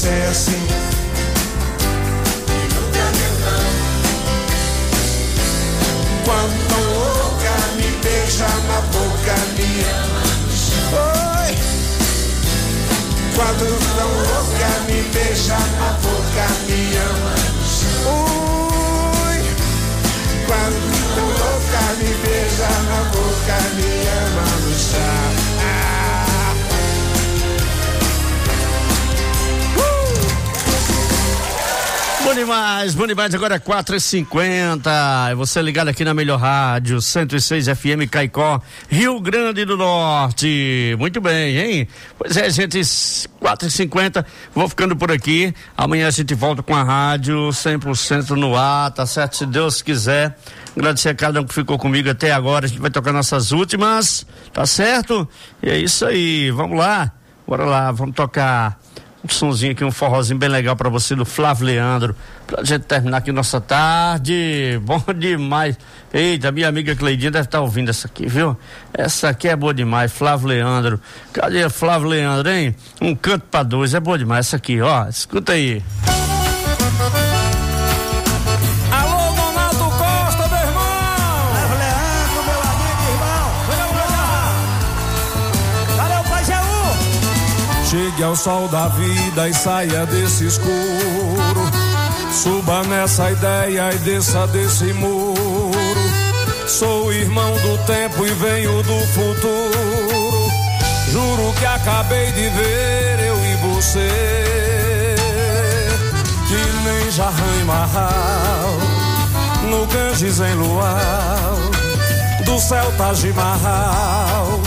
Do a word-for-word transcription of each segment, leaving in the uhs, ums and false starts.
é assim. E nunca meu não. Quando tão louca me beija na boca, me ama no chão. Oi. Quando tão louca me beija na boca, me ama no chão. Oi. Quando tão louca me beija na boca, me ama no chão. Bom demais, bom demais, agora é quatro e cinquenta, você ligado aqui na Melhor Rádio, cento e seis F M Caicó, Rio Grande do Norte. Muito bem, hein? Pois é, gente, quatro e cinquenta, vou ficando por aqui, amanhã a gente volta com a rádio cem por cento no ar, tá certo? Se Deus quiser, agradecer a cada um que ficou comigo até agora, a gente vai tocar nossas últimas, tá certo? E é isso aí, vamos lá, bora lá, vamos tocar um sonzinho aqui, um forrozinho bem legal pra você do Flávio Leandro, pra gente terminar aqui nossa tarde, bom demais. Eita, minha amiga Cleidinha deve estar ouvindo essa aqui, viu? Essa aqui é boa demais, Flávio Leandro. Cadê Flávio Leandro, hein? Um canto pra dois, é boa demais essa aqui, ó, escuta aí. Alô, Ronaldo Costa, meu irmão! Flávio Leandro, meu amigo, irmão! Cadê o Pai Jaú? Chegue ao sol da vida e saia desse escuro. Suba nessa ideia e desça desse muro. Sou irmão do tempo e venho do futuro. Juro que acabei de ver eu e você, que nem Jarrã e Marral, no Ganges em Luau, do céu Taj Mahal,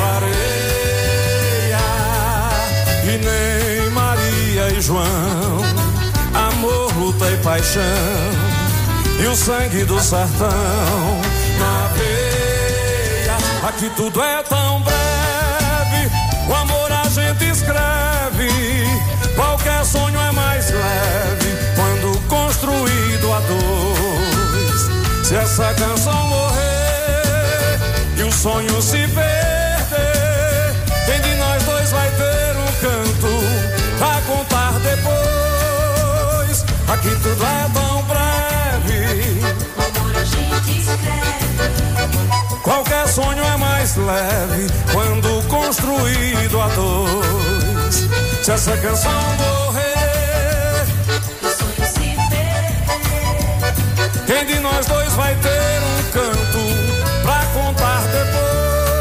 e nem Maria e João, amor, luta e paixão, e o sangue do sertão na veia. Aqui tudo é tão breve, o amor a gente escreve, qualquer sonho é mais leve quando construído a dois. Se essa canção morrer e o sonho se perder, quem de nós dois vai ter um canto pra contar depois? Aqui tudo é tão breve, o amor a gente escreve, qualquer sonho é mais leve quando construído a dois. Se essa canção morrer, o sonho se perder, quem de nós dois vai ter um canto pra contar depois?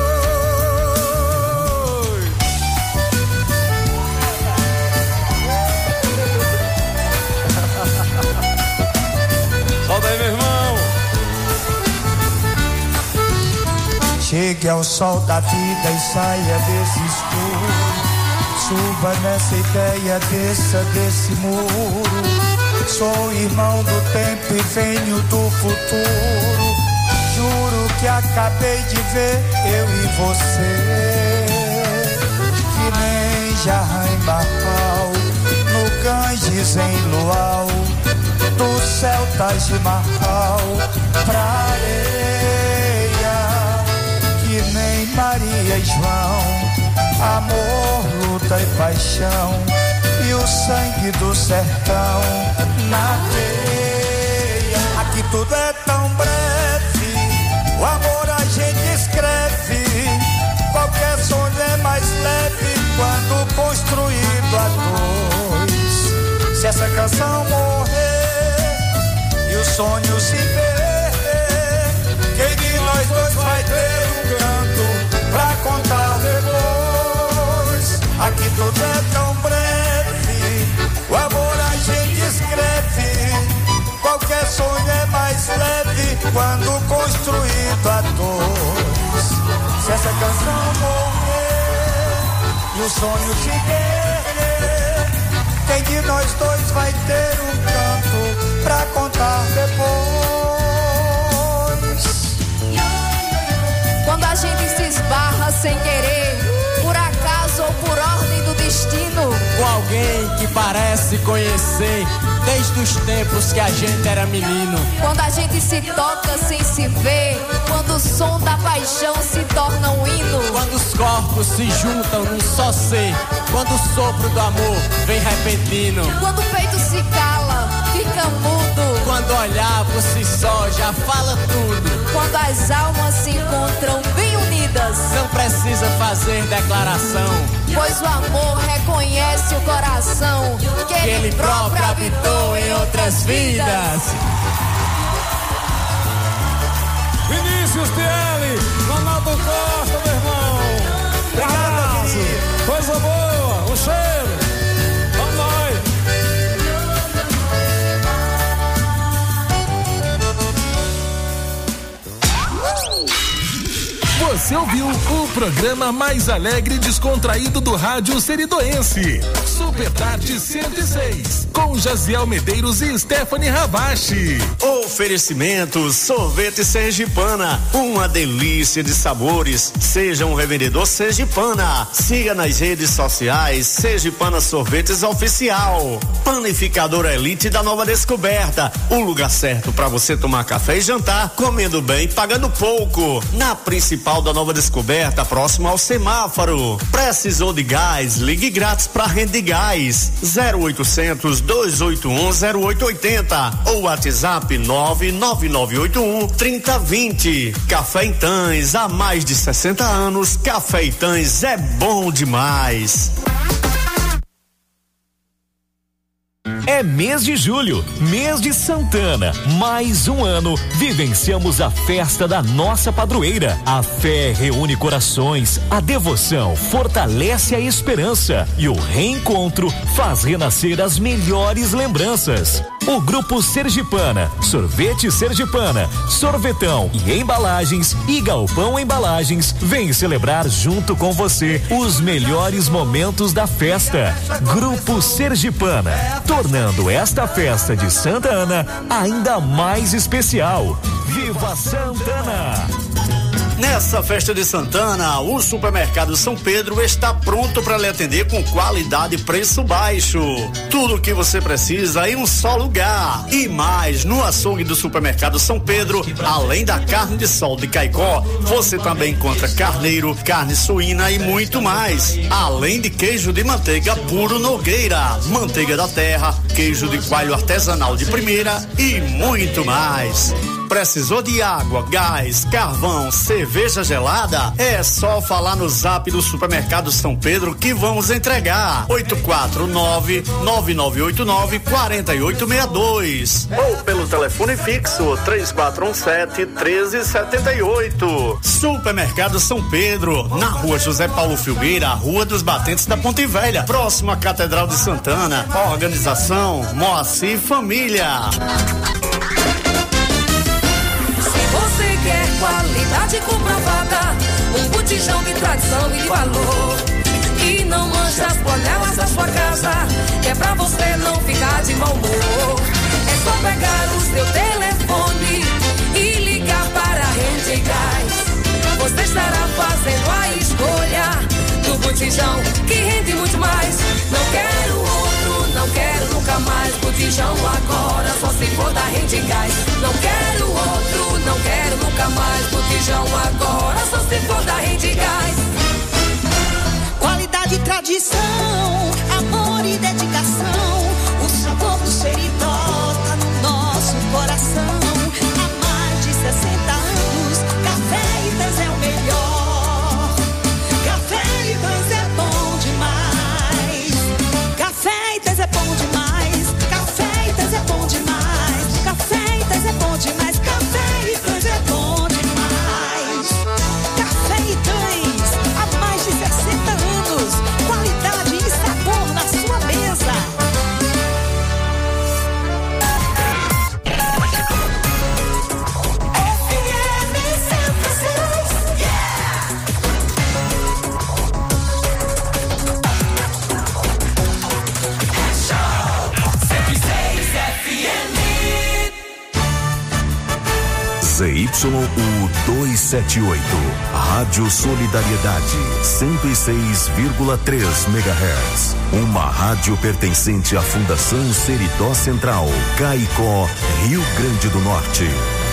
Solta aí, meu irmão. Chegue ao sol da vida e saia desse escuro. Suba nessa ideia, desça desse muro. Sou irmão do tempo e venho do futuro. Juro que acabei de ver eu e você, que nem Jarrã e Marral, no Ganges em Luau, do céu Taj Mahal pra areia, que nem Maria e João, amor, luta e paixão, e o sangue do sertão na veia. Aqui tudo é tão breve, o amor a gente escreve, qualquer sonho é mais leve quando construído a dois. Se essa canção morrer e o sonho se perder, quem de nós dois vai ter um canto pra contar depois? Aqui tudo é tão breve, o amor a gente escreve, qualquer sonho é mais leve quando construído a dois. Se essa canção morrer e o sonho se perder, quem de nós dois vai ter um canto pra contar depois? Quando a gente se esbarra sem querer, por acaso ou por ordem do destino, com alguém que parece conhecer desde os tempos que a gente era menino. Quando a gente se toca sem se ver, quando o som da paixão se torna um hino, quando os corpos se juntam num só ser, quando o sopro do amor vem repentino, quando o peito se cala, fica mudo, quando olhar por si só já fala tudo, quando as almas se encontram bem unidas, não precisa fazer declaração, pois o amor reconhece o coração que, que ele próprio habitou em outras vidas. Vinícius Tiele, Ronaldo Costa, meu irmão. Obrigado, coisa boa, um cheiro. Vamos nós. Você ouviu o programa mais alegre e descontraído do rádio seridoense. Super Tarde cento e seis, com Jaziel Medeiros e Stephanie Ravache. Oferecimento Sorvete Sergipana, uma delícia de sabores. Seja um revendedor Sergipana. Siga nas redes sociais Sergipana Sorvetes Oficial. Panificador Elite da Nova Descoberta, o lugar certo para você tomar café e jantar, comendo bem, pagando pouco. Na principal da Nova Descoberta, próximo ao semáforo. Precisou de gás? Ligue grátis para Rede Gás zero oitocentos, dois oito um, zero oito oito zero ou WhatsApp nove nove nove oito um, três zero dois zero. Café Itãs, há mais de sessenta anos, Café Itãs é bom demais. É mês de julho, mês de Santana. Mais um ano vivenciamos a festa da nossa padroeira. A fé reúne corações, a devoção fortalece a esperança e o reencontro faz renascer as melhores lembranças. O Grupo Sergipana, Sorvete Sergipana, Sorvetão e Embalagens e Galpão Embalagens vem celebrar junto com você os melhores momentos da festa. Grupo Sergipana, tornando esta festa de Santa Ana ainda mais especial. Viva Santana! Nessa festa de Santana, o Supermercado São Pedro está pronto para lhe atender com qualidade e preço baixo. Tudo o que você precisa em um só lugar. E mais, no açougue do Supermercado São Pedro, além da carne de sol de Caicó, você também encontra carneiro, carne suína e muito mais. Além de queijo de manteiga puro Nogueira, manteiga da terra, queijo de coalho artesanal de primeira e muito mais. Precisou de água, gás, carvão, cerveja gelada? É só falar no zap do Supermercado São Pedro que vamos entregar. oito quatro nove, nove nove oito nove, quatro oito seis dois ou pelo telefone fixo três quatro um sete, um três sete oito. Supermercado São Pedro, na Rua José Paulo Filgueira, Rua dos Batentes da Ponte Velha, próximo à Catedral de Santana. Organização Moacir Família. Você quer qualidade comprovada, um botijão de tradição e valor, que não mancha as panelas da sua casa, é pra você não ficar de mau humor. É só pegar o seu telefone e ligar para a Rede Gás. Você estará fazendo a escolha do botijão que rende muito mais. Não quero outro, não quero nunca mais. Botijão agora, só se for da Rede Gás. Não quero outro, não quero nunca mais. Botijão agora, só se for da Rede Gás. Qualidade e tradição, amor e dedicação. O sabor do Seridó tá no nosso coração. Há mais de sessenta anos, Café Itãs é o melhor. Café Itãs é bom demais. Café Itãs é bom demais. Café Itãs é bom demais. Café Itãs é bom demais. Café Itãs é bom demais. Café Itãs, há mais de sessenta anos. Qualidade e sabor na sua mesa. Z Y U duzentos e setenta e oito. Rádio Solidariedade, cento e seis vírgula três megahertz. Uma rádio pertencente à Fundação Seridó Central, Caicó, Rio Grande do Norte.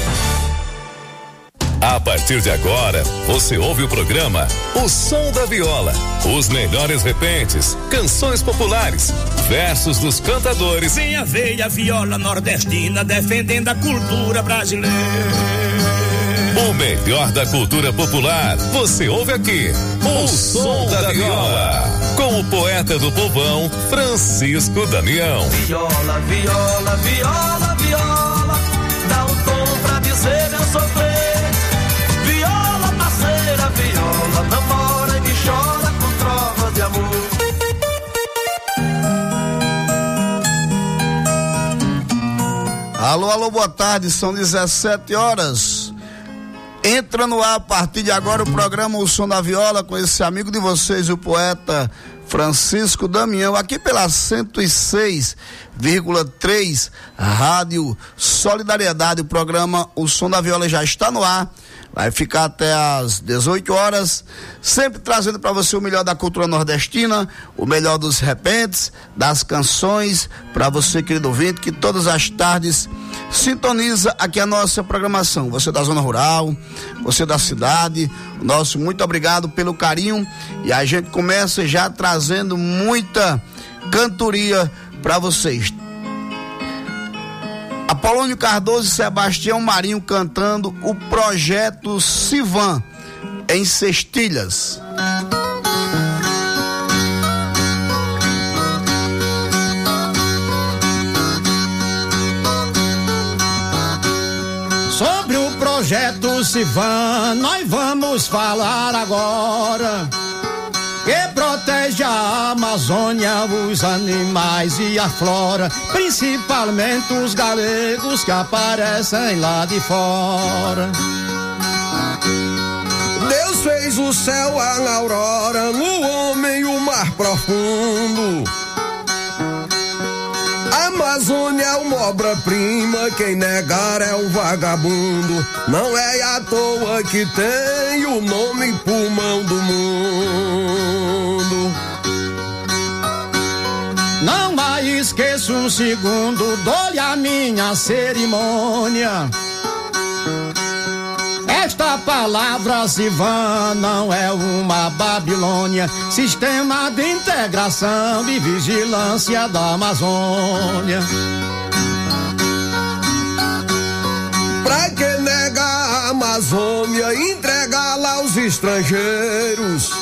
A partir de agora, você ouve o programa O Som da Viola. Os melhores repentes, canções populares, versos dos cantadores. Venha ver a viola nordestina defendendo a cultura brasileira. O melhor da cultura popular, você ouve aqui. O, o Som da, da Viola. Com o poeta do povão, Francisco Damião. Viola, viola, viola, viola, dá um tom pra dizer eu sou crente. Viola, parceira, viola, namora e me chora com trovas de amor. Alô, alô, boa tarde, são dezessete horas. Entra no ar a partir de agora o programa O Som da Viola com esse amigo de vocês, o poeta Francisco Damião, aqui pela cento e seis vírgula três Rádio Solidariedade. O programa O Som da Viola já está no ar. Vai ficar até às dezoito horas, sempre trazendo para você o melhor da cultura nordestina, o melhor dos repentes, das canções, para você, querido ouvinte, que todas as tardes sintoniza aqui a nossa programação. Você da zona rural, você da cidade, nosso muito obrigado pelo carinho, e a gente começa já trazendo muita cantoria para vocês. Apolônio Cardoso e Sebastião Marinho cantando o Projeto Sivan em Cestilhas. Sobre o Projeto Sivan nós vamos falar agora, que protege a Amazônia, os animais e a flora, principalmente os galegos que aparecem lá de fora. Deus fez o céu, a aurora, o homem e o mar profundo. A Amazônia é uma obra-prima, quem negar é um vagabundo. Não é à toa que tem o nome pulmão do mundo. Não mais esqueço um segundo, dou-lhe a minha cerimônia. Esta palavra Sivan não é uma Babilônia, sistema de integração e vigilância da Amazônia. Pra que negar a Amazônia, entregá-la aos estrangeiros?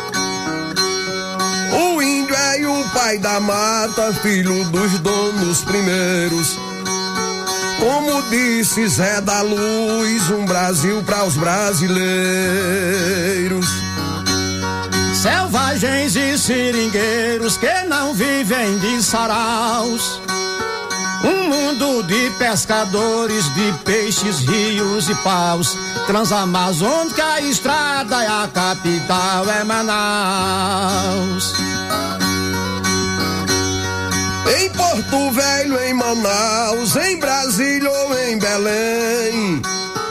O índio é o pai da mata, filho dos donos primeiros. Como disse Zé da Luz, um Brasil para os brasileiros. Selvagens e seringueiros que não vivem de saraus. Um mundo de pescadores, de peixes, rios e paus. Transamazônica, a estrada é a capital, é Manaus. Em Porto Velho, em Manaus, em Brasília ou em Belém,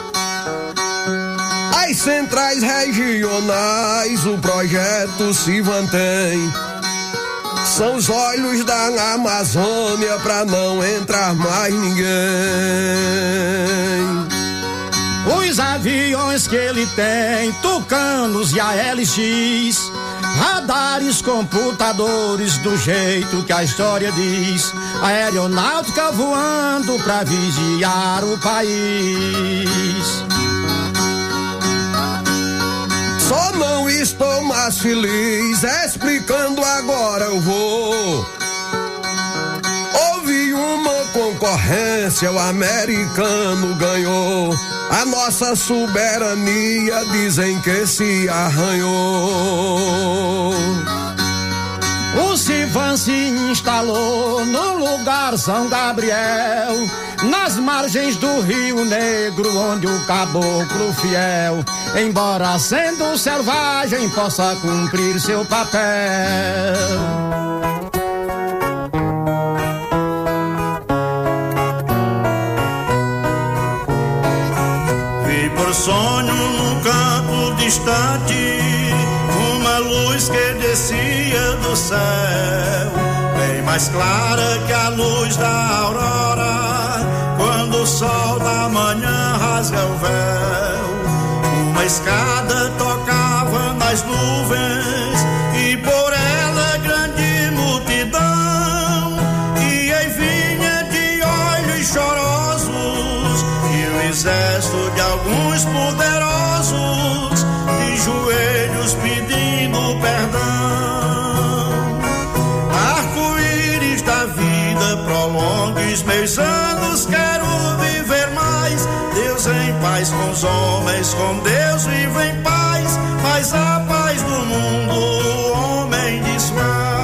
as centrais regionais, o projeto se mantém. São os olhos da Amazônia pra não entrar mais ninguém. Os aviões que ele tem, Tucanos e A L X, radares, computadores, do jeito que a história diz. A aeronáutica voando pra vigiar o país. Só não estou mais feliz, explicando agora eu vou. Houve uma concorrência, o americano ganhou. A nossa soberania dizem que se arranhou. O Sivan se instalou no lugar São Gabriel, nas margens do Rio Negro, onde o caboclo fiel, embora sendo selvagem, possa cumprir seu papel. instante, uma luz que descia do céu, bem mais clara que a luz da aurora, quando o sol da manhã rasga o véu. Uma escada tocava nas nuvens e por ela grande multidão, e aí vinha de olhos chorosos e o exército de alguns poderosos, de joelhos pedindo perdão. Arco-íris da vida, prolongue os meus anos, quero viver mais. Deus em paz com os homens, com Deus vivo em paz, mas a paz do mundo o homem desfaz.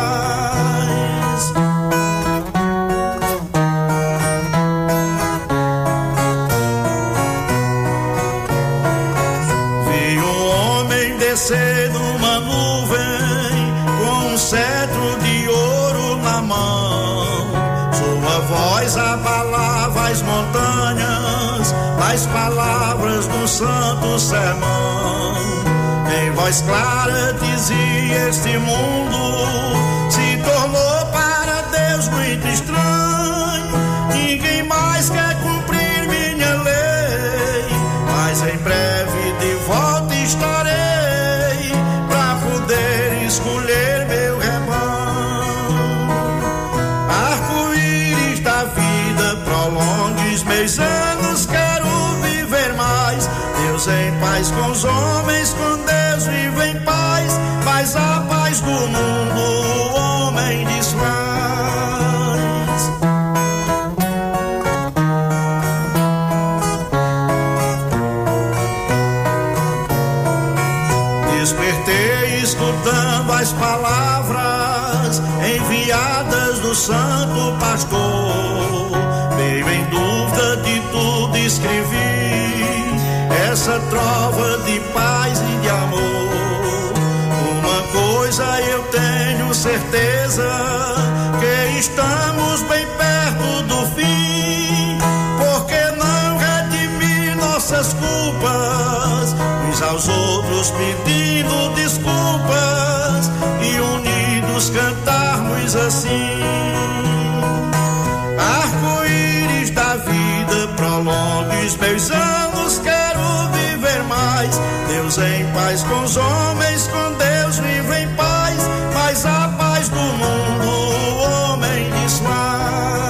Vi um homem descer numa nuvem com um cetro de ouro na mão, sua voz abalava as montanhas, as palavras do santo sermão. Em voz clara dizia: este mundo se tornou para Deus muito estranho, ninguém mais quer cumprir minha lei, mas em breve de volta estarei para poder escolher meu rebanho. Arco-íris da vida, prolongue os meus anos, quero viver mais. Deus em paz com os homens, com Deus vivo em paz, mas a paz do mundo o homem desfaz. Despertei escutando as palavras enviadas do santo pastor, meio em dúvida de tudo escrevi essa trova de paz e de amor. Uma coisa eu tenho certeza, que estamos bem perto do fim, porque não redimir nossas culpas, uns aos outros pedindo desculpas e unidos cantarmos assim. Arco-íris da vida, prolongue os meus anos, quero viver mais. Deus em paz com os homens, com Deus vivo em paz, mas a paz do mundo o homem desfaz.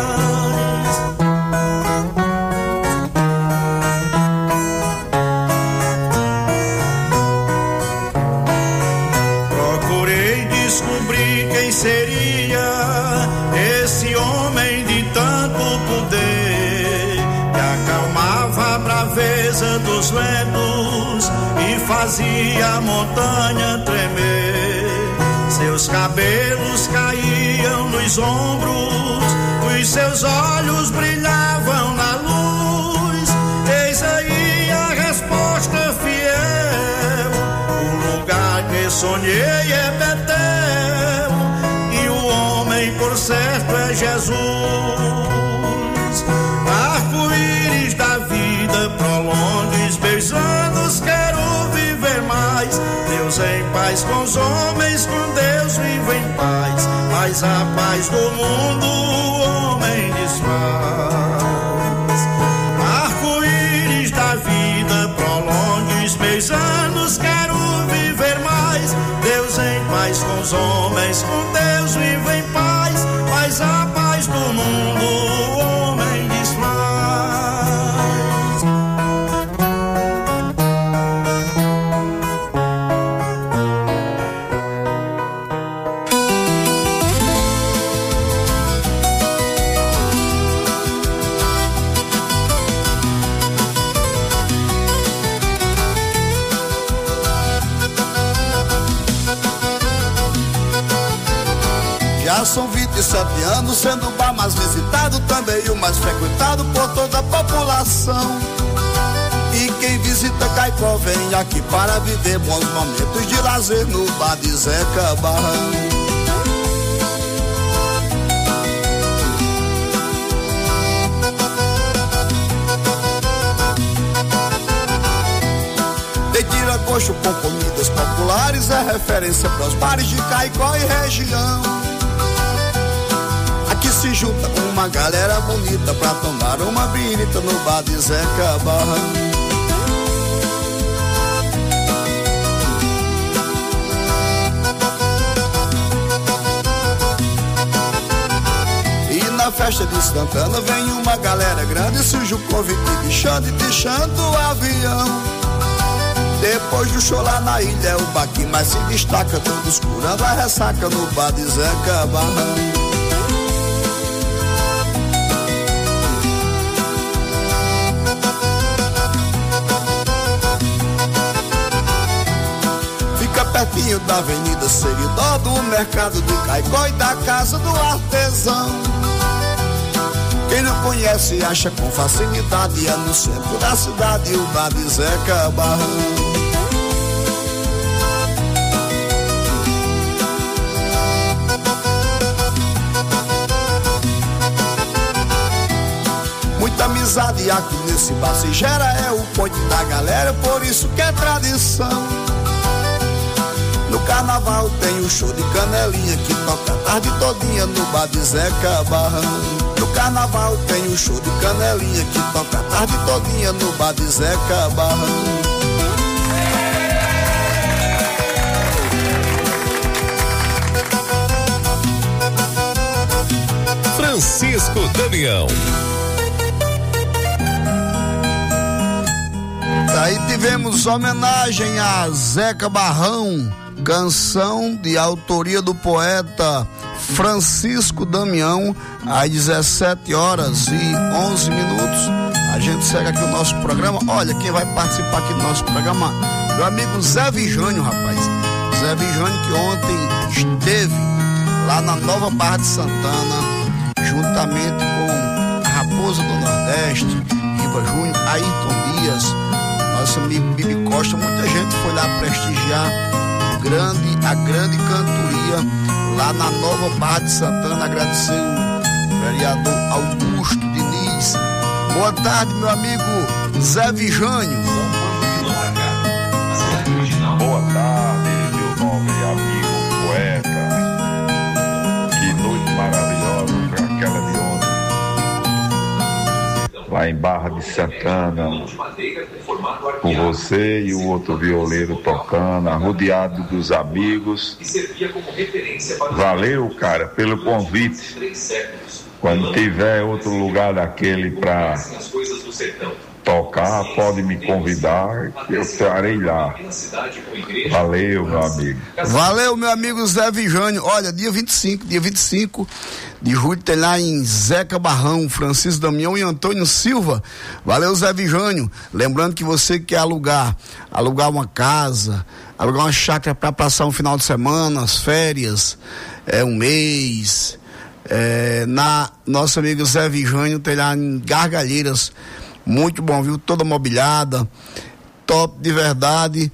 Procurei descobrir quem seria esse homem de tanto poder, que acalmava a braveza dos ventos e fazia a montanha tremer. Seus cabelos caíam nos ombros, os seus olhos brilhavam na luz. Eis aí a resposta fiel, o lugar que sonhei é Betel, e o homem por certo é Jesus. Arco-íris da vida, prolongue os meus anos, quero viver mais. Deus em paz com os homens, com Deus vivo em paz, mas a paz do mundo o homem desfaz. Arco-íris da vida, prolongue os meus anos, quero viver mais. Deus em paz com os homens, com Deus vivo em paz, mas a paz do mundo o homem desfaz. Já são vinte e sete anos, sendo o bar mais visitado, também o mais frequentado por toda a população. E quem visita Caicó vem aqui para viver bons momentos de lazer no bar de Zeca Barrão. Tem tira-coxo com bares é referência para os bares de Caicó e região. Aqui se junta uma galera bonita pra tomar uma birita no bar de Zeca Barrão. Na festa de Santana vem uma galera grande, surge o convite de chante, deixando o avião. Depois do show lá na ilha é o bar que mais se destaca, todos curando a ressaca no bar de Zeca Barrão. Fica pertinho da Avenida Seridó, do mercado de Caicó e da casa do artesão. Quem não conhece acha com facilidade, é no centro da cidade o bar de Zeca Barrão. Muita amizade aqui nesse bar se gera, é o ponte da galera, por isso que é tradição. No carnaval tem o show de Canelinha que toca a tarde todinha no bar de Zeca Barrão. No carnaval tem o show de Canelinha que toca a tarde todinha no bar de Zeca Barrão. Francisco Damião. Daí tivemos homenagem a Zeca Barrão, canção de autoria do poeta Francisco Damião, às dezessete horas e onze minutos. A gente segue aqui o nosso programa. Olha, quem vai participar aqui do nosso programa, meu amigo Zé Vijânio, rapaz. Zé Vijânio, que ontem esteve lá na Nova Barra de Santana, juntamente com a Raposa do Nordeste, Riva Júnior, Ayrton Dias, nosso amigo Bibi Costa. Muita gente foi lá prestigiar grande, a grande cantoria lá na Nova Barra de Santana. Agradecer o vereador Augusto Diniz. Boa tarde, meu amigo Zé Vijânio. Boa tarde, meu nobre amigo poeta. Que noite maravilhosa foi aquela de ontem. Lá em Barra de Santana, com você e o outro violeiro tocando, rodeado dos amigos. Valeu, cara, pelo convite. Quando tiver outro lugar daquele para tocar, pode me convidar, eu estarei lá. Valeu, meu amigo. Valeu, meu amigo Zé Vijânio. Olha, dia vinte e cinco, dia vinte e cinco de julho tem lá em Zeca Barrão, Francisco Damião e Antônio Silva. Valeu, Zé Vijânio. Lembrando que você quer alugar, alugar uma casa, alugar uma chácara para passar um final de semana, as férias, é um mês, é, na nosso amigo Zé Vijânio tem lá em Gargalheiras. Muito bom, viu? Toda mobiliada, top de verdade,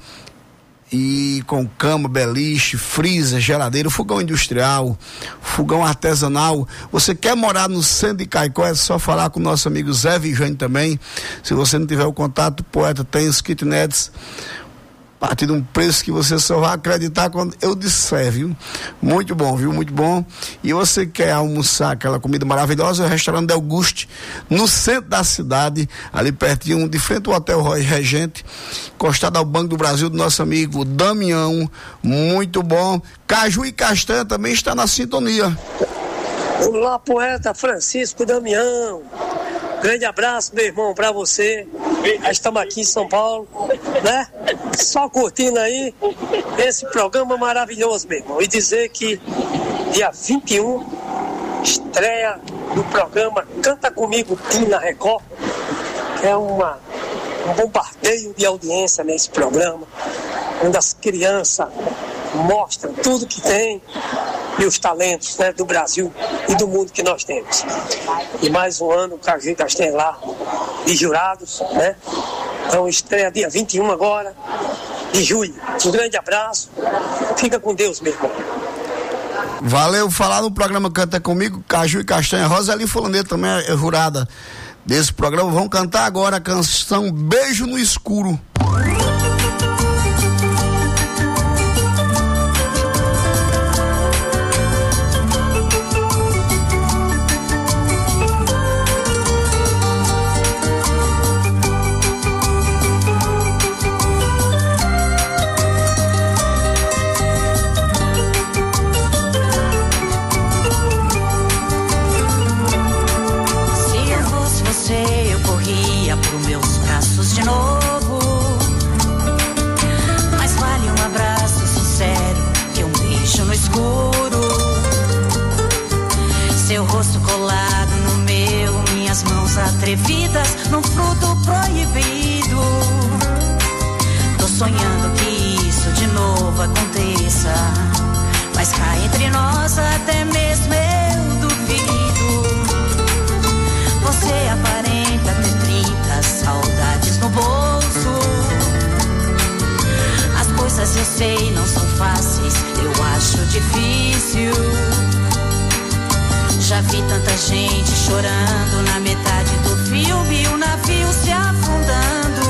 e com cama, beliche, freezer, geladeira, fogão industrial, fogão artesanal. Você quer morar no centro de Caicó, é só falar com o nosso amigo Zé Vijânio também. Se você não tiver o contato, o poeta tem os kitnets a partir de um preço que você só vai acreditar quando eu disser, viu? Muito bom, viu? Muito bom. E você quer almoçar aquela comida maravilhosa, é o restaurante Del Guste, no centro da cidade, ali pertinho, de frente ao Hotel Roy Regente, encostado ao Banco do Brasil, do nosso amigo Damião. Muito bom. Caju e Castanha também está na sintonia. Olá, poeta Francisco Damião. Grande abraço, meu irmão, pra você. Já estamos aqui em São Paulo, né? Só curtindo aí esse programa maravilhoso, meu irmão. E dizer que dia vinte e um, estreia do programa Canta Comigo Tim na Record, que é uma, um bombardeio de audiência nesse programa, onde as crianças mostram tudo que tem e os talentos, né, do Brasil e do mundo que nós temos. E mais um ano o Caju e Castanha lá de jurados, né? Então estreia dia vinte e um agora de julho. Um grande abraço, fica com Deus, meu irmão. Valeu, falar no programa Canta Comigo, Caju e Castanha. Roseli Fulaneto também é jurada desse programa. Vamos cantar agora a canção Beijo no Escuro. juntos de novo. Mais vale um abraço sincero que um beijo no escuro. Seu rosto colado no meu, minhas mãos atrevidas num fruto proibido. Tô sonhando que isso de novo aconteça, mas cá entre nós até mesmo eu duvido. Você aparenta ter trinta saudades no bolso. As coisas eu sei não são fáceis, eu acho difícil. Já vi tanta gente chorando na metade do filme, o navio se afundando.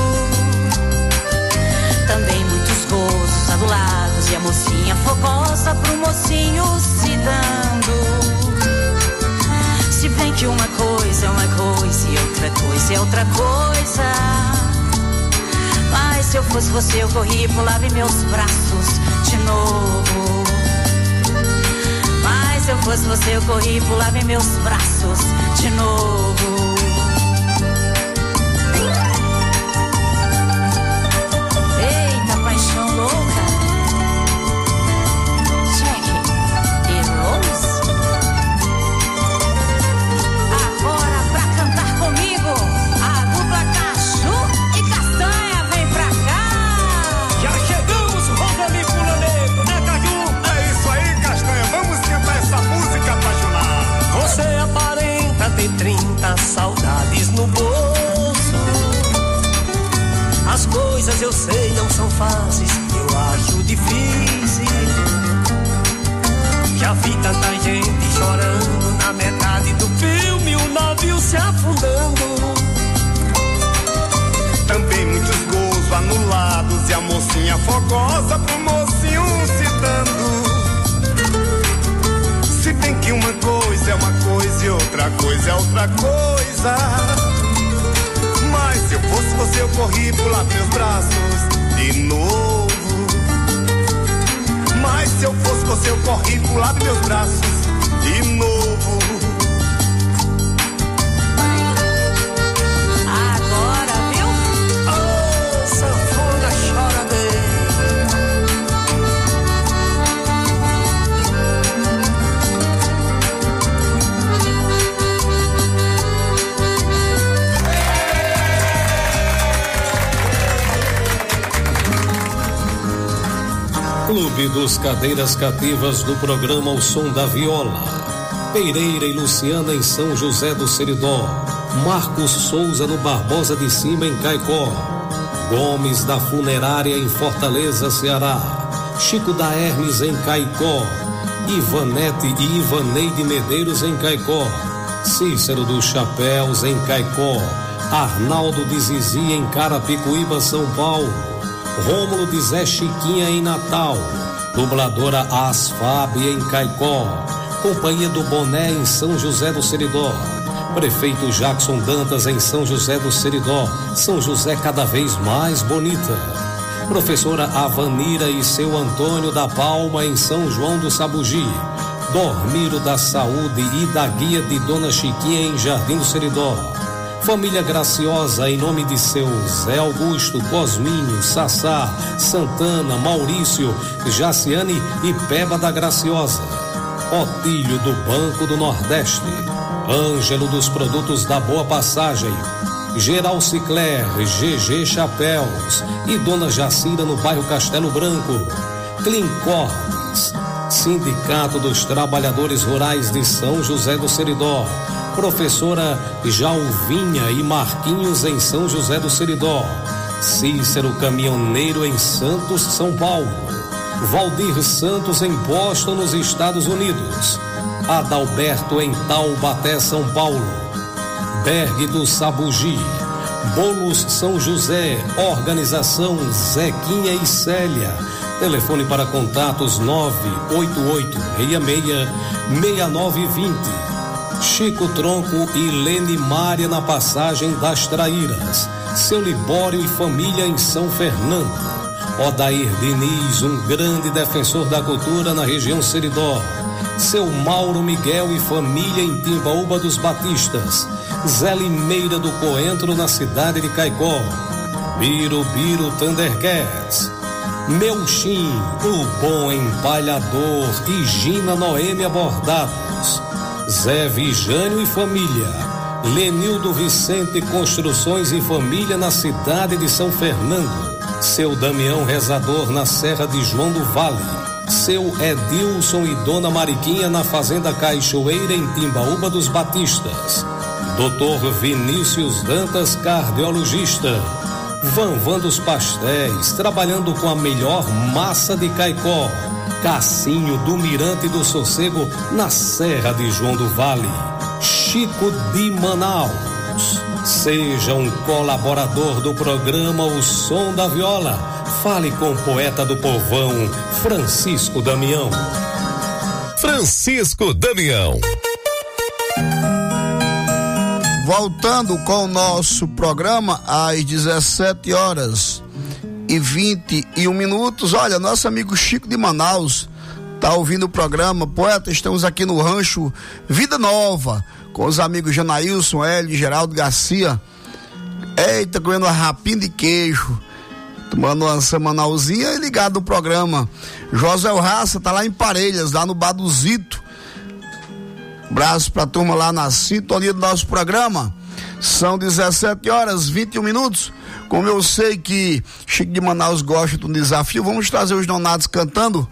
Também muitos gozos adulados e a mocinha fogosa pro mocinho se dando. Se bem que uma coisa é uma coisa e outra coisa é outra coisa. Mas se eu fosse você eu corri e pulava em meus braços de novo. Mas se eu fosse você eu corri e pulava em meus braços de novo. Eita, paixão louca. Jack e Rose. Agora pra cantar comigo, a dupla Caju e Castanha vem pra cá. Já chegamos, Roseli Pula Negro, né, Caju? É isso aí, Castanha, vamos cantar essa música apaixonada. Você aparenta ter trinta saudades no bolso. As coisas eu sei não são fáceis, eu acho difícil. Já vi tanta gente chorando na metade do filme, o navio se afundando. Também muitos gozos anulados e a mocinha fogosa pro mocinho se dando. Se bem que uma coisa é uma coisa e outra coisa é outra coisa. Mas se eu fosse você eu corri e pular meus braços de novo. Mas se eu fosse você eu corri e pular meus braços de novo. Agora, viu? Oh, sanfona choradeira. Clube dos Cadeiras Cativas do programa O Som da Viola. Pereira e Luciana em São José do Seridó. Marcos Souza no Barbosa de Cima em Caicó. Gomes da Funerária em Fortaleza, Ceará. Chico da Hermes em Caicó. Ivanete e Ivaneide Medeiros em Caicó. Cícero dos Chapéus em Caicó. Arnaldo de Zizi em Carapicuíba, São Paulo. Rômulo de Zé Chiquinha em Natal. Dubladora Asfab em Caicó. Companhia do Boné em São José do Seridó. Prefeito Jackson Dantas em São José do Seridó. São José cada vez mais bonita. Professora Avanira e seu Antônio da Palma em São João do Sabugi. Dormiro da Saúde e da Guia de Dona Chiquinha em Jardim do Seridó. Família Graciosa em nome de seu Zé Augusto, Cosminho, Sassá, Santana, Maurício, Jaciane e Peba da Graciosa. Otílio do Banco do Nordeste. Ângelo dos Produtos da Boa Passagem. Geral Cicler, G G Chapéus e Dona Jacira no bairro Castelo Branco. Clincordes, Sindicato dos Trabalhadores Rurais de São José do Seridó. Professora Jalvinha e Marquinhos em São José do Seridó. Cícero Caminhoneiro em Santos, São Paulo. Valdir Santos em Boston, nos Estados Unidos. Adalberto em Taubaté, São Paulo. Berg do Sabugi. Bolos São José. Organização Zequinha e Célia. Telefone para contatos nove oito oito seis seis seis nove dois zero. Chico Tronco e Lene Mária na Passagem das Traíras. Seu Libório e família em São Fernando. Odair Diniz, um grande defensor da cultura na região Seridó. Seu Mauro Miguel e família em Timbaúba dos Batistas. Zé Limeira do Coentro na cidade de Caicó. Birubiru Thundercats, Melchim, o bom empalhador e Gina Noêmia Bordados, Zé Vijânio e família, Lenildo Vicente Construções e família na cidade de São Fernando, seu Damião Rezador na Serra de João do Vale, seu Edilson e Dona Mariquinha na Fazenda Cachoeira em Timbaúba dos Batistas, doutor Vinícius Dantas, cardiologista, Vanvan dos Pastéis, trabalhando com a melhor massa de Caicó, Cassinho do Mirante do Sossego na Serra de João do Vale, Chico de Manaus. Seja um colaborador do programa O Som da Viola. Fale com o poeta do povão, Francisco Damião. Francisco Damião. Voltando com o nosso programa às dezessete horas e vinte e um minutos. Olha, nosso amigo Chico de Manaus tá ouvindo o programa. Poeta, estamos aqui no rancho Vida Nova com os amigos Janailson, Hélio e Geraldo Garcia. Eita, comendo uma rapinha de queijo, tomando uma semanalzinha e ligado no programa. José Raça tá lá em Parelhas, lá no Bar do Zito. Abraço pra turma lá na sintonia do nosso programa. São dezessete horas e vinte e um minutos. Como eu sei que Chico de Manaus gosta do desafio, vamos trazer os Donados cantando.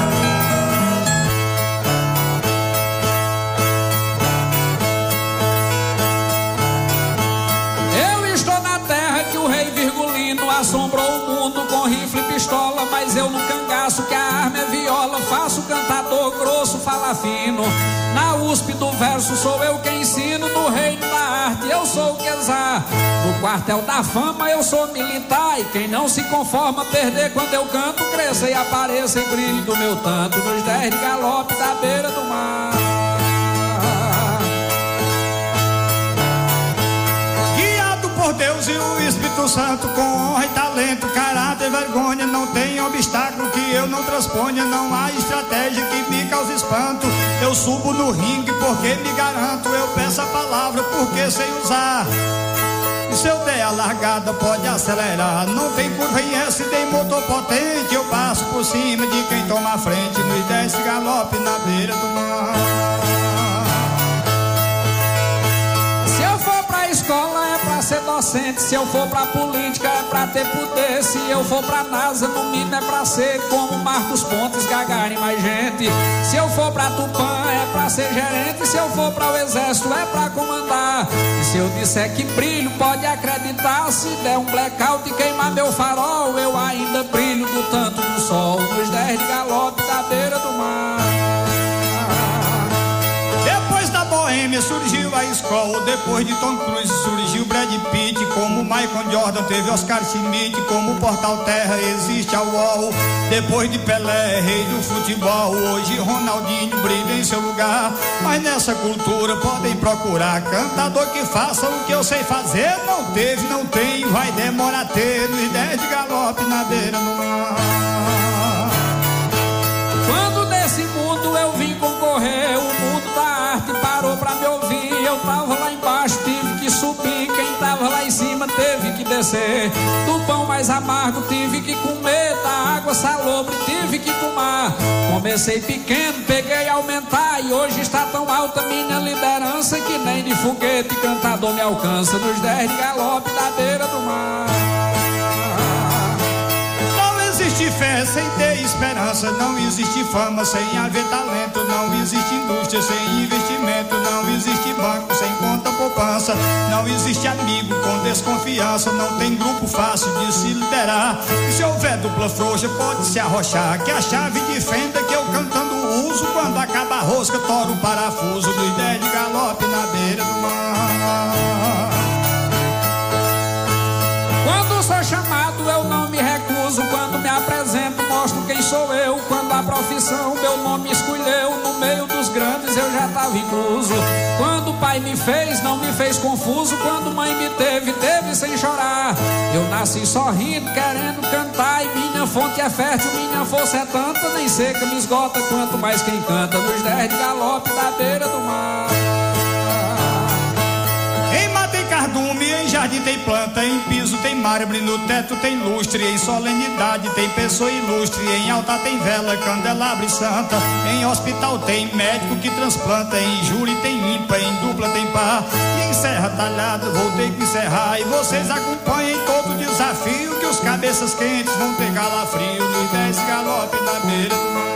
Eu estou na terra que o rei Virgulino assombrou o mundo com rifle e pistola, mas eu no cangaço que a arma é viola, faço cantador grosso, fala fino. Na U S P do verso sou eu quem ensino, no reino da arte eu sou o Quezar. No quartel da fama eu sou militar, e quem não se conforma perder quando eu canto, cresça e apareça e brilhe do meu tanto, nos dez de galope da beira do mar. Guiado por Deus e o Espírito Santo, com honra e talento, caráter e vergonha, não tem obstáculo que eu não transponha, não há estratégia que me cause espanto. Eu subo no ringue porque me garanto, eu peço a palavra porque sei usar. E se eu der a largada pode acelerar, não tem curva em S, tem motor potente, eu passo por cima de quem toma a frente, nos dez galope na beira do mar. Se eu for pra escola é pra ser docente, se eu for pra política é pra ter poder, se eu for pra NASA no mínimo é pra ser como Marcos Pontes, Gagarin mais gente. Se eu for pra Tupã é pra ser gerente, se eu for pra o exército é pra comandar. E se eu disser que brilho pode acreditar, se der um blackout e queimar meu farol, eu ainda brilho do tanto do sol, nos dez de galope da beira do mar. Depois da Boêmia surgiu a escola, depois de Tom Cruise surgiu Brad Pitt, como Michael Jordan teve Oscar Schmidt, como Portal Terra existe a U O L. Depois de Pelé, rei do futebol, hoje Ronaldinho brilha em seu lugar. Mas nessa cultura podem procurar cantador que faça o que eu sei fazer. Não teve, não tem, vai demorar a ter, nos dez de galope na beira do mar. Quando desse mundo eu vim concorrer, o mundo da arte parou pra me ouvir. Eu tava lá embaixo, tive que subir, quem tava lá em cima teve que descer. Do pão mais amargo tive que comer, da água salobre tive que tomar. Comecei pequeno, peguei a aumentar, e hoje está tão alta minha liderança que nem de foguete cantador me alcança, nos dez de galope da beira do mar. Não existe fé sem ter esperança, não existe fama sem haver talento, não existe indústria sem investimento, não existe banco sem conta poupança, não existe amigo com desconfiança, não tem grupo fácil de se liderar. E se houver dupla frouxa pode se arrochar, que a chave de fenda que eu cantando uso, quando acaba a rosca toro o parafuso, dos dez de galope na beira do mar. Quando sou chamado eu não me recuso, quando me apresento mostro quem sou eu, quando a profissão meu nome escolheu, no meio dos grandes eu já tava incluso. Quando o pai me fez, não me fez confuso, quando mãe me teve, teve sem chorar. Eu nasci sorrindo, querendo cantar, e minha fonte é fértil, minha força é tanta, nem seca me esgota, quanto mais quem canta, nos dez de galope da beira do mar. Em Mata e Cardume, em Jardim jardim tem planta, em piso tem mármore, no teto tem lustre, em solenidade tem pessoa ilustre, em altar tem vela, candelabro e santa, em hospital tem médico que transplanta, em júri tem ímpar, em dupla tem par, e em serra talhada vou ter que encerrar, e vocês acompanhem todo o desafio, que os cabeças quentes vão ter calafrio, nos dez galope da beira do mar.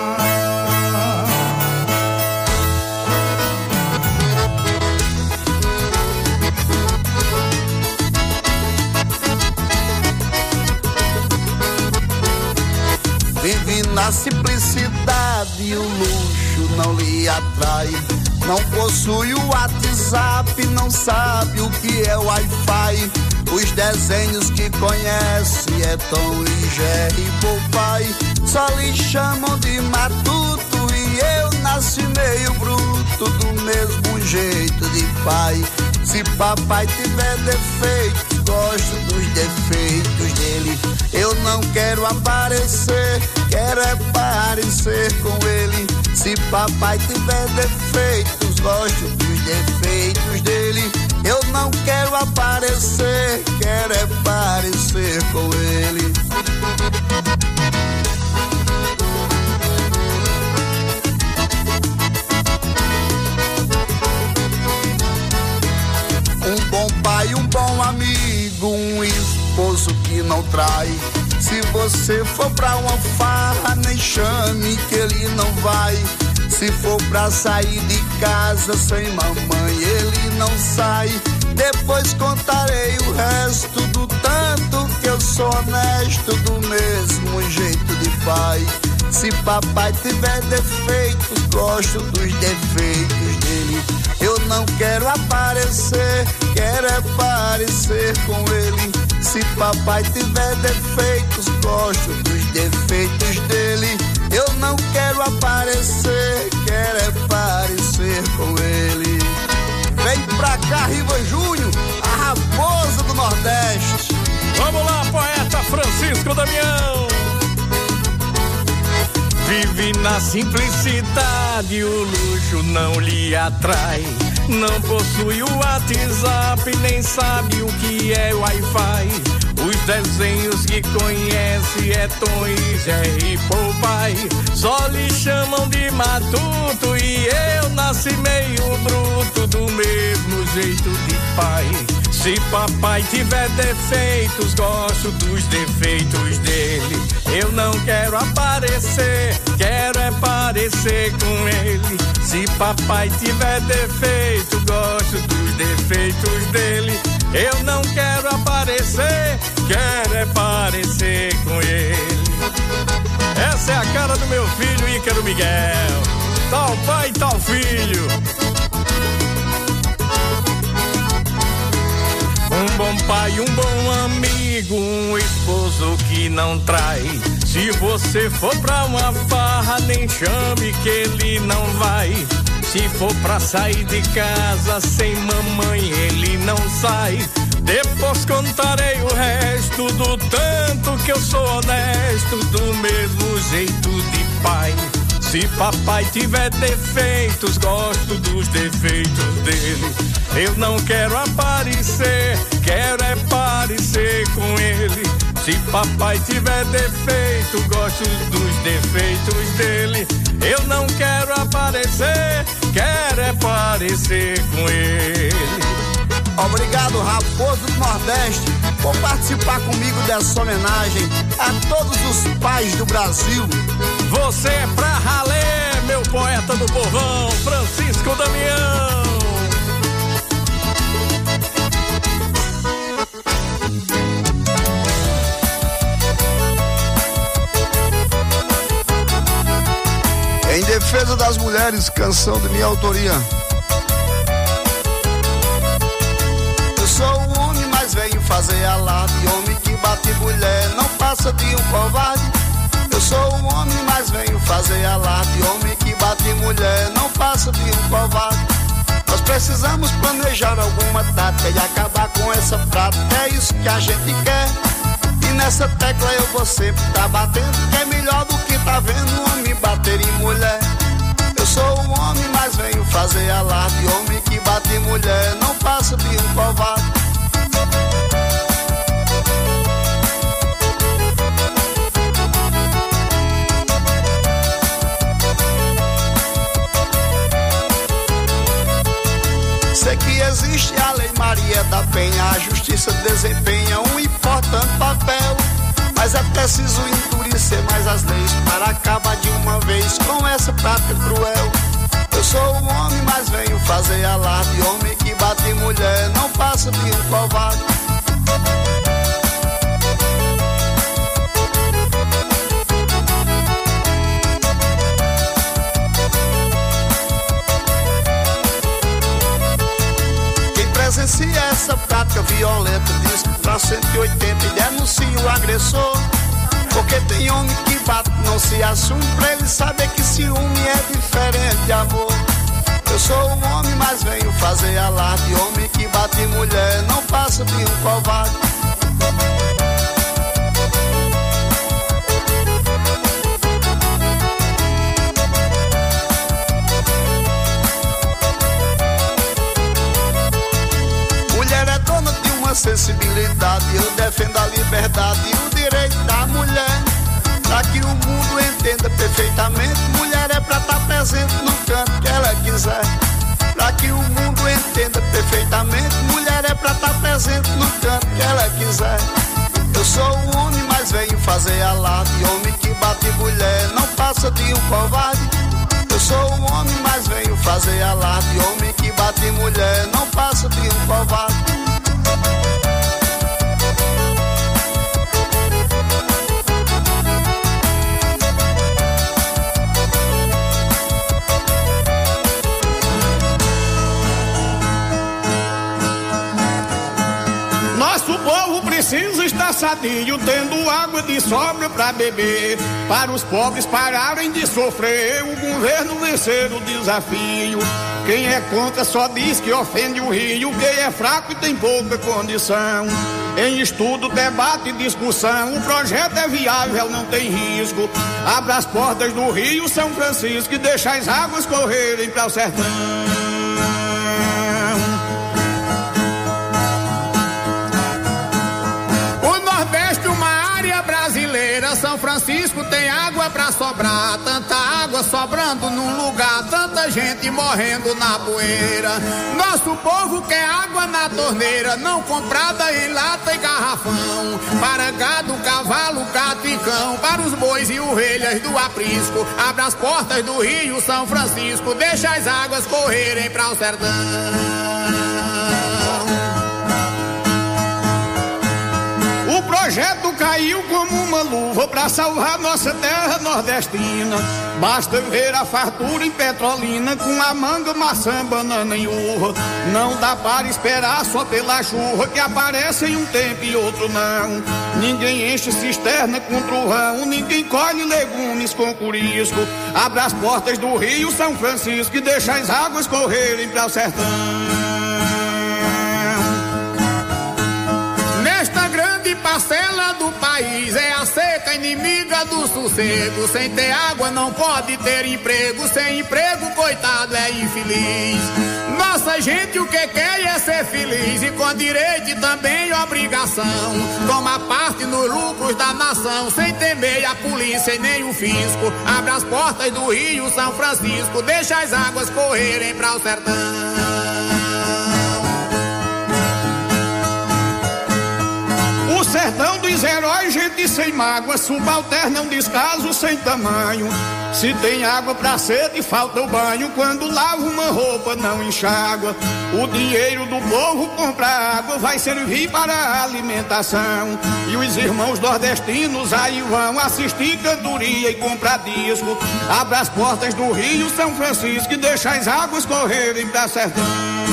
Vive na simplicidade, o luxo não lhe atrai. Não possui o WhatsApp, não sabe o que é Wi-Fi. Os desenhos que conhece é Tom e Jerry e Popeye. Só lhe chamam de matuto e eu nasci meio bruto, do mesmo jeito de pai. Se papai tiver defeitos, gosto dos defeitos dele. Eu não quero aparecer, quero é parecer com ele. Se papai tiver defeitos, gosto dos defeitos dele. Eu não quero aparecer, quero é parecer com ele. Um bom pai, um bom amigo, um esposo que não trai. Se você for pra uma farra, nem chame que ele não vai. Se for pra sair de casa sem mamãe, ele não sai. Depois contarei o resto do tanto que eu sou honesto, do mesmo jeito de pai. Se papai tiver defeitos, gosto dos defeitos dele. Eu não quero aparecer, quero é parecer com ele. Se papai tiver defeitos, gosto dos defeitos dele. Eu não quero aparecer, quero é parecer com ele. Vem pra cá, Riva Júnior, a raposa do Nordeste. Vamos lá, poeta Francisco Damião. Vive na simplicidade, o luxo não lhe atrai. Não possui o WhatsApp, nem sabe o que é Wi-Fi. Os desenhos que conhece é Tom e Jerry e Popeye. Só lhe chamam de matuto e eu nasci meio bruto, do mesmo jeito de pai. Se papai tiver defeitos, gosto dos defeitos dele. Eu não quero aparecer, quero é parecer com ele. Se papai tiver defeito, gosto dos defeitos dele. Eu não quero aparecer, quero é parecer com ele. Essa é a cara do meu filho Ícaro Miguel. Tal pai, tal filho. Um bom pai, um bom amigo, um esposo que não trai. Se você for pra uma farra, nem chame que ele não vai. Se for pra sair de casa sem mamãe, ele não sai. Depois contarei o resto do tanto que eu sou honesto, do mesmo jeito de pai. Se papai tiver defeitos, gosto dos defeitos dele. Eu não quero aparecer, quero é parecer com ele. Se papai tiver defeito, gosto dos defeitos dele. Eu não quero aparecer, quero é parecer com ele. Obrigado, Raposo do Nordeste, por participar comigo dessa homenagem a todos os pais do Brasil. Você é pra ralé, meu poeta do povão, Francisco Damião. Em defesa das mulheres, canção de minha autoria. Eu sou o homem, mas venho fazer alarde. Homem que bate mulher, não passa de um covarde. Eu sou o homem, mas venho fazer alarde. Homem que bate mulher, não passa de um covarde. Nós precisamos planejar alguma tática e acabar com essa prática. É isso que a gente quer. E nessa tecla eu vou sempre tá batendo, que é melhor do que tá vendo um homem bater em mulher. Eu sou um homem, mas venho fazer alarde. Homem que bate em mulher, não passa de um covarde. existe a Lei Maria da Penha, a justiça desempenha um importante papel. Mas é preciso endurecer mais as leis para acabar de uma vez com essa prática cruel. Eu sou um homem, mas venho fazer alarde. Homem que bate mulher não passa de um covarde. Quem presencia essa prática violenta diz pra cento e oitenta e denuncia o agressor. Porque tem homem que bate, não se assume, pra ele saber que ciúme é diferente de amor. Eu sou um homem, mas venho fazer alarde. Homem que bate mulher não passa de um covarde. Mulher é dona de uma sensibilidade. Eu defendo a liberdade e o direito da mulher. Pra que o mundo entenda perfeitamente, mulher é pra estar presente no canto que ela quiser. Pra que o mundo entenda perfeitamente, mulher é pra estar presente no canto que ela quiser. Eu sou um homem, mas venho fazer alarde. Homem que bate mulher não passa de um covarde. Eu sou um homem, mas venho fazer alarde. Homem que bate mulher não passa de um covarde. Nosso povo precisa estar sadio, tendo água de sobra pra beber. Para os pobres pararem de sofrer, o governo vencer o desafio. Quem é contra só diz que ofende o rio. Quem é fraco e tem pouca condição. Em estudo, debate e discussão, o projeto é viável, não tem risco. Abra as portas do Rio São Francisco e deixa as águas correrem para o sertão. São Francisco tem água pra sobrar, tanta água sobrando num lugar, tanta gente morrendo na poeira. Nosso povo quer água na torneira, não comprada em lata e garrafão. Para gado, cavalo, gato e cão, para os bois e ovelhas do aprisco. Abra as portas do Rio São Francisco, deixa as águas correrem pra o sertão. O projeto caiu como uma luva pra salvar nossa terra nordestina. Basta ver a fartura em Petrolina, com a manga, maçã, banana e uva. Não dá para esperar só pela chuva que aparece em um tempo e outro não. Ninguém enche cisterna com trovão, ninguém colhe legumes com curisco. Abra as portas do Rio São Francisco e deixa as águas correrem para o sertão. Nesta grande parcela do país é a seca inimiga do sossego. Sem ter água não pode ter emprego, sem emprego coitado é infeliz. Nossa gente o que quer é ser feliz e com direito e também obrigação. Toma parte nos lucros da nação, sem temer a polícia e nem o fisco. Abra as portas do Rio São Francisco, deixa as águas correrem para o sertão. O sertão dos heróis, gente sem mágoa, subalterna um descaso sem tamanho. Se tem água pra sede, falta o banho, quando lava uma roupa não enxágua. O dinheiro do povo compra água, vai servir para a alimentação. E os irmãos nordestinos aí vão assistir cantoria e comprar disco. Abra as portas do Rio São Francisco e deixa as águas correrem pra sertão.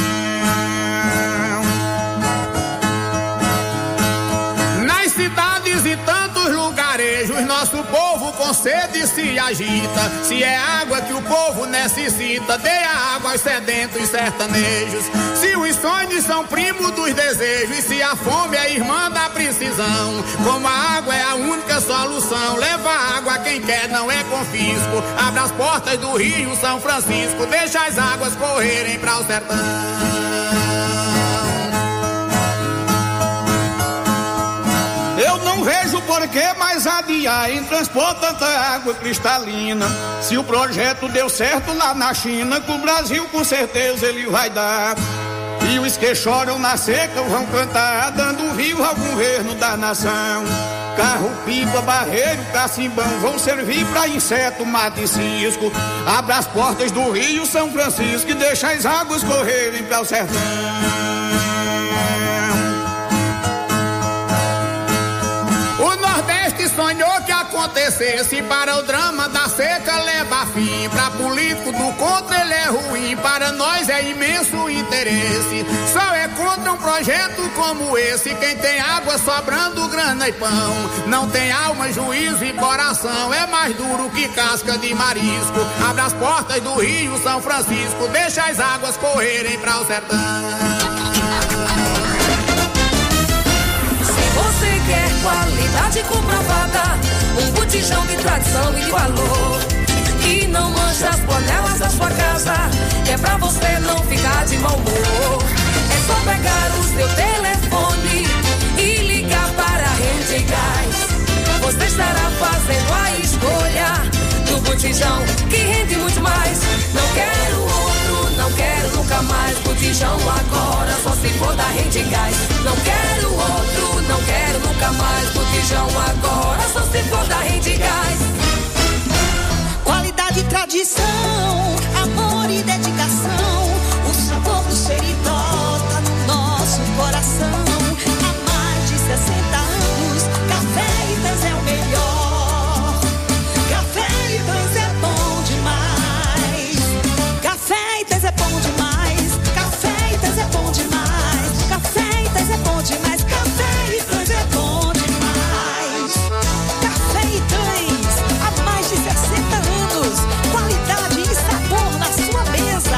Cidades e tantos lugarejos, nosso povo com sede se agita. Se é água que o povo necessita, dê a água aos sedentos sertanejos. Se os sonhos são primos dos desejos, e se a fome é irmã da precisão, como a água é a única solução, leva água a quem quer, não é confisco. Abra as portas do Rio São Francisco, deixa as águas correrem para o sertão. Eu não vejo por que mais adiar em transpor tanta água cristalina. Se o projeto deu certo lá na China, com o Brasil com certeza ele vai dar. Rios que choram na seca vão cantar, dando rio ao governo da nação. Carro, pipa, barreiro, cacimbão vão servir pra inseto, mato e cisco. Abra as portas do Rio São Francisco e deixa as águas correrem para o sertão. O Nordeste sonhou que acontecesse, para o drama da seca leva fim. Pra político do contra ele é ruim, para nós é imenso interesse. Só é contra um projeto como esse quem tem água sobrando, grana e pão. Não tem alma, juízo e coração, é mais duro que casca de marisco. Abre as portas do Rio São Francisco, deixa as águas correrem pra o sertão. Você quer qualidade comprovada, um botijão de tradição e de valor, que não mancha as panelas da sua casa, que é pra você não ficar de mau humor. É só pegar o seu telefone e ligar para a Rede Gás. Você estará fazendo a escolha do botijão que rende muito mais. Não quero outro, não quero nunca mais. Botijão agora, só se for da Rede Gás. Não quero outro, não quero nunca mais. Botijão agora, só se for da Rede Gás. Qualidade e tradição, amor e dedicação. O sabor do Seridó tá no nosso coração. Há mais de sessenta anos, Café Itas é o melhor. Café Itas é bom demais. Café Itas é bom demais. Café Itas é bom demais. Café Itas é bom demais. Café Itas é bom demais. Café Itas, há mais de sessenta anos. Qualidade e sabor na sua mesa.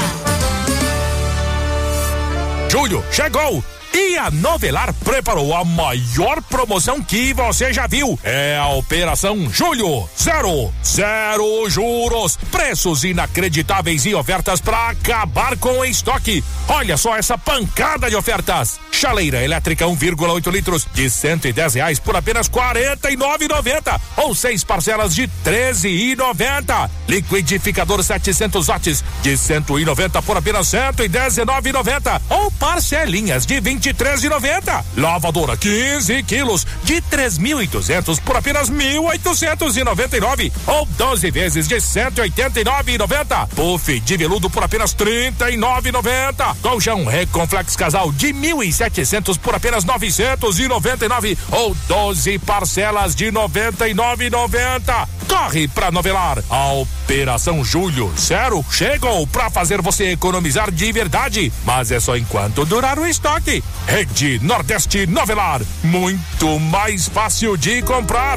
Julho chegou! E a Novelar preparou a maior promoção que você já viu. É a Operação Julho. Zero, zero juros. Preços inacreditáveis e ofertas para acabar com o estoque. Olha só essa pancada de ofertas. Chaleira elétrica um vírgula oito litros de cento e dez reais por apenas quarenta e nove reais e noventa centavos ou seis parcelas de treze reais e noventa centavos. Liquidificador setecentos watts de cento e noventa por apenas cento e dezenove reais e noventa centavos ou parcelinhas de vinte e três reais e noventa centavos. Lavadora quinze quilos de três mil e duzentos por apenas mil oitocentos e noventa e nove reais ou doze vezes de cento e oitenta e nove reais e noventa centavos. Puff de veludo por apenas trinta e nove reais e noventa centavos. Colchão Reconflex Casal de mil e setecentos por apenas novecentos e noventa e nove reais ou doze parcelas de noventa e nove reais e noventa centavos. Corre pra Novelar. A Operação Julho Zero chegou pra fazer você economizar de verdade, mas é só enquanto durar o estoque. Rede Nordeste Novelar, muito mais fácil de comprar.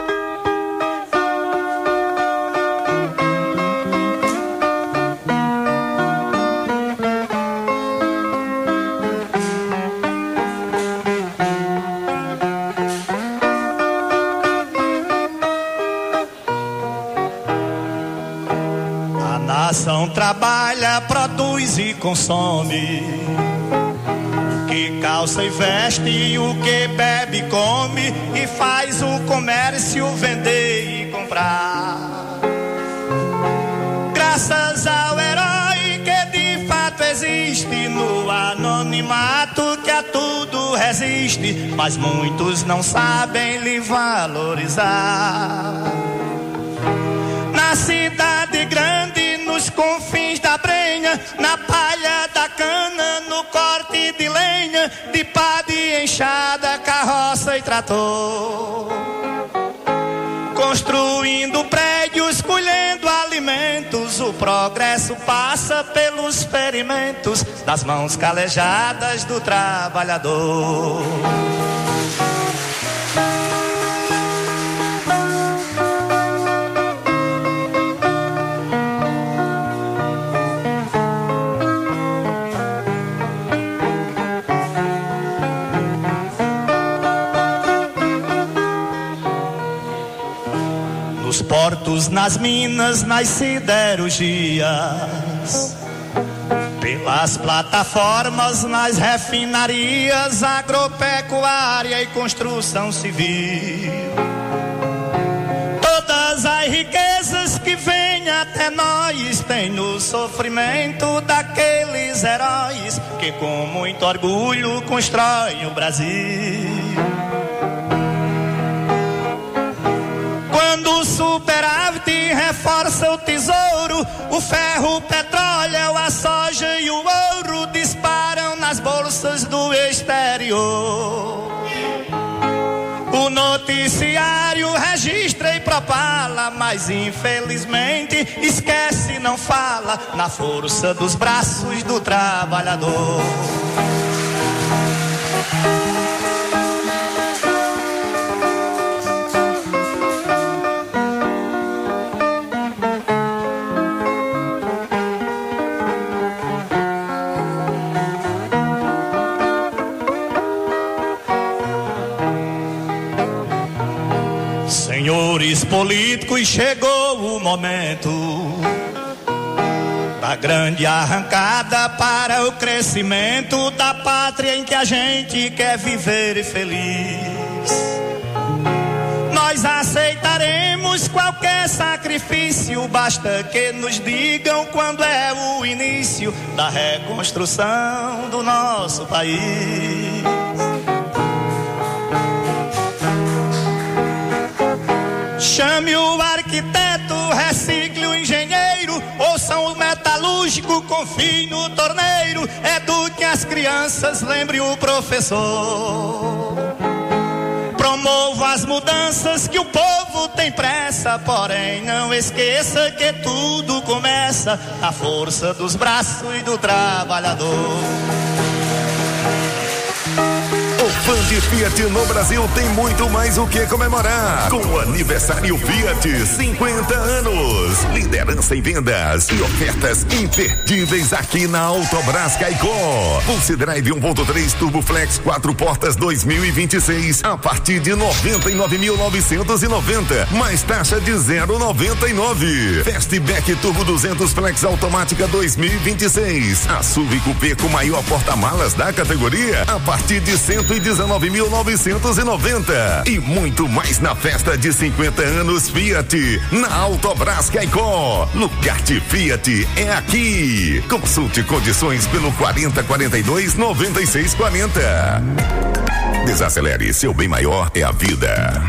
Trabalha, produz e consome. O que calça e veste, o que bebe e come, e faz o comércio vender e comprar. Graças ao herói que de fato existe, no anonimato que a tudo resiste, mas muitos não sabem lhe valorizar. Na cidade grande, nos confins da brenha, na palha da cana, no corte de lenha, de pá de enxada, carroça e trator, construindo prédios, colhendo alimentos, o progresso passa pelos ferimentos das mãos calejadas do trabalhador. Nos portos, nas minas, nas siderurgias, pelas plataformas, nas refinarias, agropecuária e construção civil. Todas as riquezas que que vem até nós tem no sofrimento daqueles heróis que com muito orgulho constroem o Brasil. Quando o superávit reforça o tesouro, o ferro, o petróleo, a soja e o ouro disparam nas bolsas do exterior. O noticiário registra e propala, mas infelizmente esquece e não fala na força dos braços do trabalhador. Senhores políticos, chegou o momento da grande arrancada para o crescimento da pátria em que a gente quer viver feliz. Nós aceitaremos qualquer sacrifício, basta que nos digam quando é o início da reconstrução do nosso país. Chame o arquiteto, recicle o engenheiro, ouçam o metalúrgico, confie no torneiro, eduque as crianças, lembre o professor. Promova as mudanças que o povo tem pressa, porém não esqueça que tudo começa na força dos braços e do trabalhador. O fã de Fiat no Brasil tem muito mais o que comemorar. Com o aniversário Fiat, cinquenta anos. Liderança em vendas e ofertas imperdíveis aqui na Autobrás Caicó. Pulse Drive um ponto três Turbo Flex quatro portas dois mil e vinte e seis a partir de noventa e nove mil novecentos e noventa, mais taxa de zero vírgula noventa e nove. Fastback Turbo duzentos Flex automática dois mil e vinte e seis. A S U V Coupé com maior porta-malas da categoria a partir de cento e dezenove mil novecentos e noventa. E muito mais na festa de cinquenta anos Fiat na Autobrás Caicó. Lugar de Fiat é aqui. Consulte condições pelo quarenta, quarenta e dois, noventa e seis, quarenta. Desacelere, seu bem maior é a vida.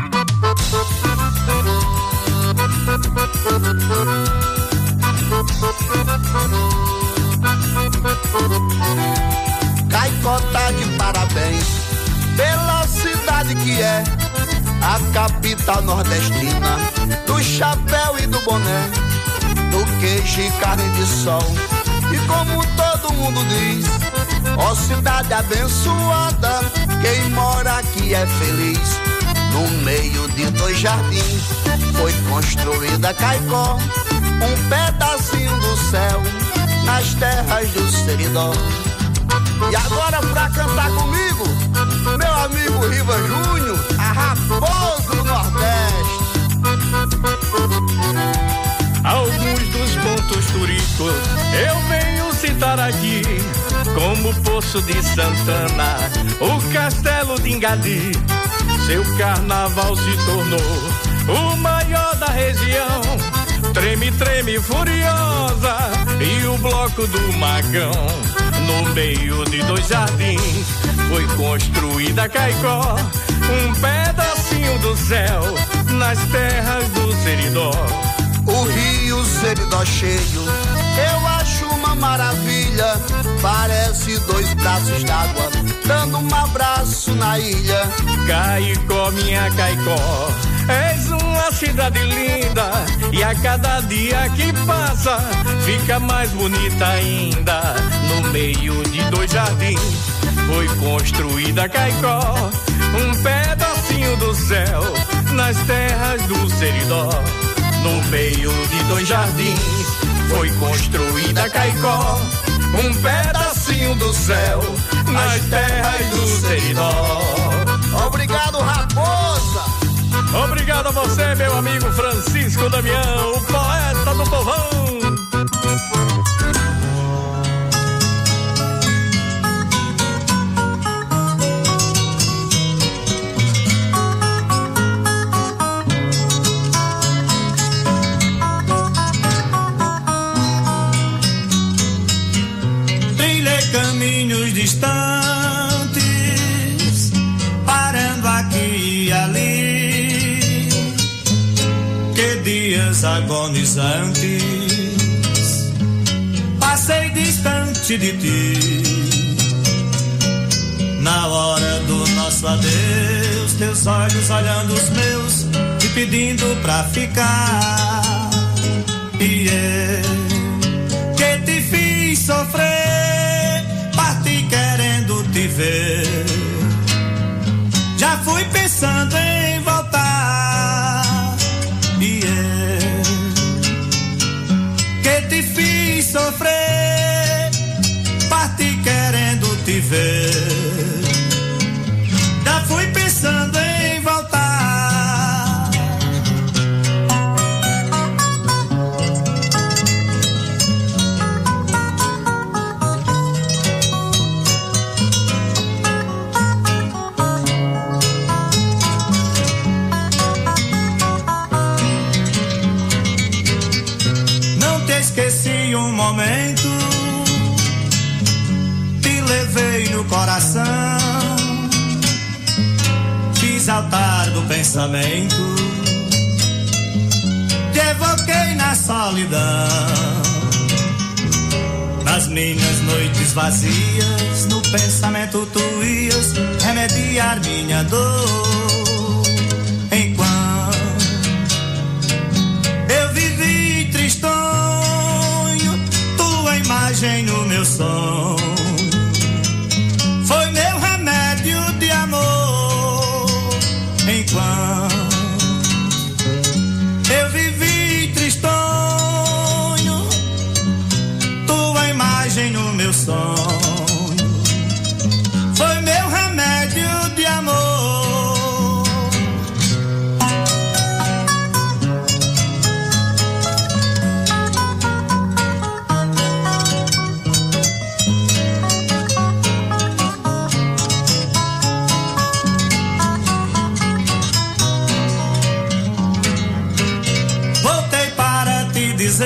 Caicó tá de parabéns pela cidade que é a capital nordestina do chapéu e do boné, do queijo e carne de sol. E como todo mundo diz, ó cidade abençoada, quem mora aqui é feliz. No meio de dois jardins foi construída Caicó, um pedacinho do céu nas terras do Seridó. E agora pra cantar comigo, meu amigo Riva Júnior, a raposa do Nordeste. Alguns dos pontos turísticos eu venho citar aqui, como o Poço de Santana, o Castelo de Ingadi. Seu carnaval se tornou o maior da região. Treme, treme, furiosa e o bloco do Magão. No meio de dois jardins foi construída Caicó, um pedacinho do céu nas terras do Seridó. O rio Seridó cheio, eu acho uma maravilha. Parece dois braços d'água, dando um abraço na ilha. Caicó, minha Caicó, és uma cidade linda, e a cada dia que passa fica mais bonita ainda. No meio de dois jardins foi construída Caicó, um pedacinho do céu nas terras do Seridó. No meio de dois jardins foi construída Caicó, um pedacinho do céu nas terras do Seridó. Obrigado, Raposa. Obrigado a você, meu amigo Francisco Damião, o poeta do povão. agonizantes, passei distante de ti. Na hora do nosso adeus, teus olhos olhando os meus, te pedindo pra ficar. E eu que te fiz sofrer, parti querendo te ver. Já fui pensando em voltar. E eu que te fiz sofrer, parti querendo te ver. Já fui pensando em voltar. Não te esqueci um momento, te levei no coração, fiz altar do pensamento, te evoquei na solidão. Nas minhas noites vazias, no pensamento tu ias remediar minha dor. Enquanto eu vivi tristonho, tua imagem no meu sonho foi meu remédio de amor. Enquanto eu vivi tristonho, tua imagem no meu sonho foi meu remédio de amor. Voltei para te dizer,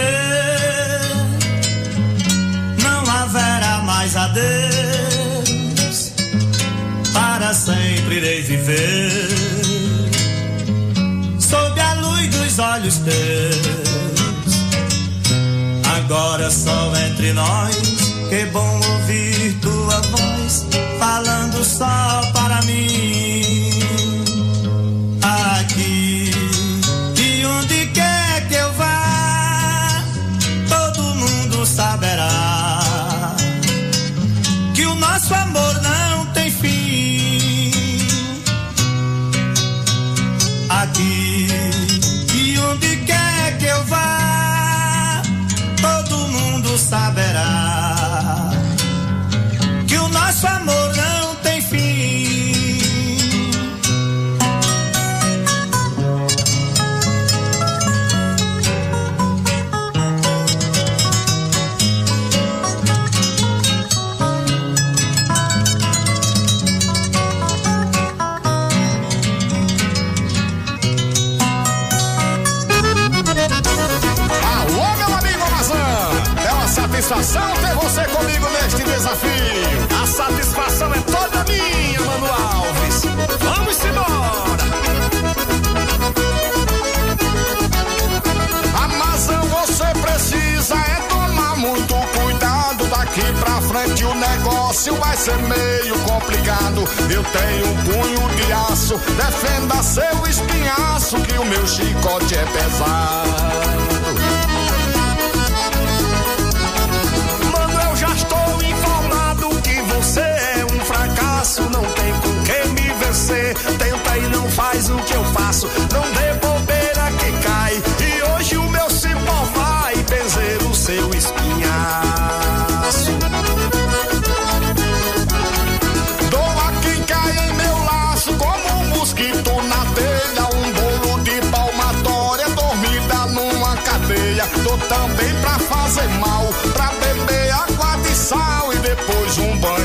não haverá mais adeus, para sempre irei viver sob a luz dos olhos teus. Agora só entre nós, que bom ouvir tua voz falando só para mim. Aqui e onde quer que eu vá, todo mundo saberá que o nosso amor não tem fim. Aqui e onde quer que eu vá, todo mundo saberá que o nosso amor não tem fim. Alô, meu amigo Amazon, é uma satisfação ter você comigo neste desafio. A satisfação é toda minha, Mano Alves. Vamos embora. Amazon, você precisa é tomar muito cuidado. Daqui pra frente o negócio vai ser meio complicado. Eu tenho um punho de aço, defenda seu espinhaço, que o meu chicote é pesado. Mano, eu já estou informado que você é um fracasso. Não tem com quem me vencer. Tenta e não faz o que eu faço. Não dê bobeira que cai. E hoje o meu cipó vai benzer o seu espinhaço. Doa quem cai em meu laço, como um mosquito na telha. Um bolo de palmatória, dormida numa cadeia. Tô também pra fazer mal, pra beber água de sal e depois um banho